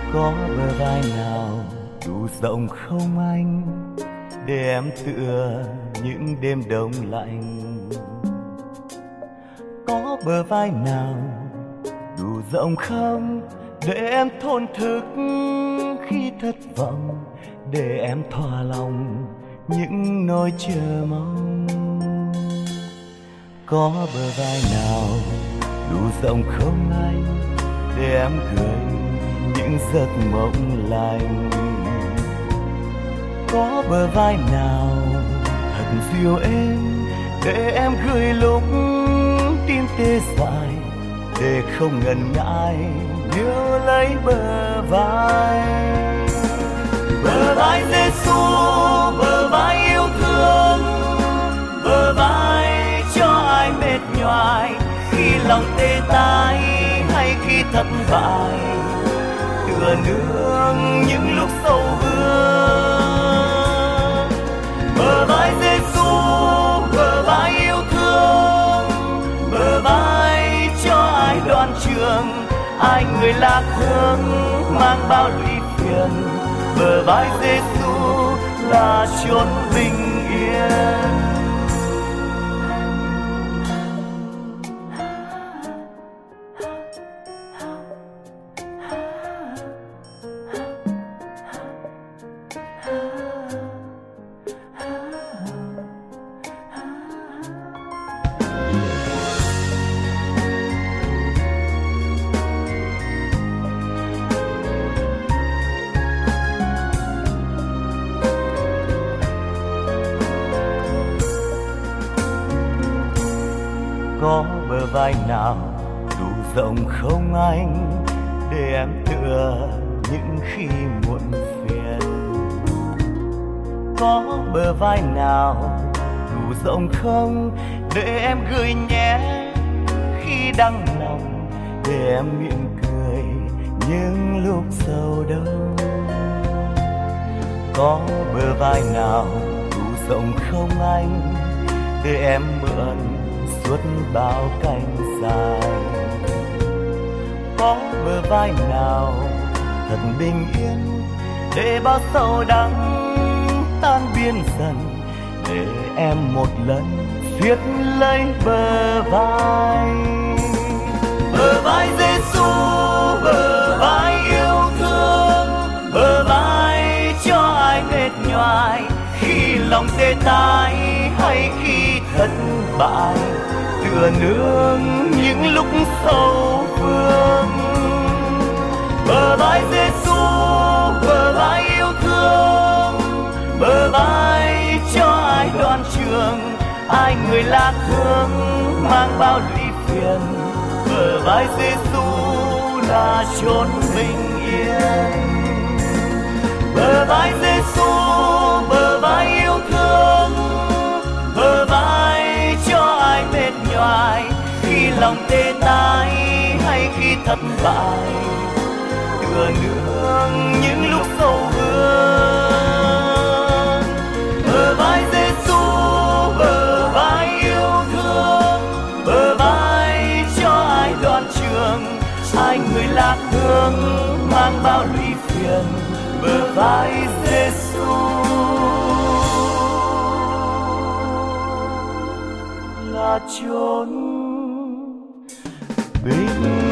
Có bờ vai nào đủ rộng không anh, để em tựa những đêm đông lạnh? Có bờ vai nào đủ rộng không, để em thổn thức khi thất vọng, để em thỏa lòng những nỗi chờ mong? Có bờ vai nào đủ rộng không anh, để em gửi những giấc mộng lành? Có bờ vai nào thật dịu êm, để em gửi lúc tim tê dại, để không ngần ngại níu lấy bờ vai? Bờ vai Giêsu, bờ vai yêu thương, bờ vai cho ai mệt nhoài khi lòng tê tái hay khi thất bại, tựa nương những lúc sầu vương. Bờ vai Giêsu, bờ vai yêu thương, bờ vai cho ai đoạn trường, ai người lạc hướng mang bao lụy phiền. Bờ vai Giêsu là chốn bình yên. Có bờ vai nào đủ rộng không anh, để em tựa những khi muộn phiền? Có bờ vai nào đủ rộng không, để em gửi nhé khi đắng lòng, để em mỉm cười những lúc sầu đau? Có bờ vai nào đủ rộng không anh, để em mượn suốt bao cánh dài? Có bờ vai nào thật bình yên, để bao sầu đắng tan biến dần, để em một lần siết lấy bờ vai? Bờ vai Giêsu, bờ vai yêu thương, bờ vai cho ai mệt nhoài khi lòng tê tái hay khi thất bại, tựa nương những lúc sầu vương. Bờ vai Giêsu, bờ vai yêu thương, bờ vai cho ai đoạn trường, ai người lạc hướng mang bao lụy phiền. Bờ vai Giêsu là chốn bình yên. Bờ vai Giêsu, bờ vai yêu thương, bờ vai cho ai mệt nhoài khi lòng tê tái hay khi thất bại, tựa nương những lúc sầu vương. Bờ vai Giêsu, bờ vai yêu thương, bờ vai cho ai đoạn trường, ai người lạc hướng mang bao lụy phiền. Bờ vai Giêsu là chốn bình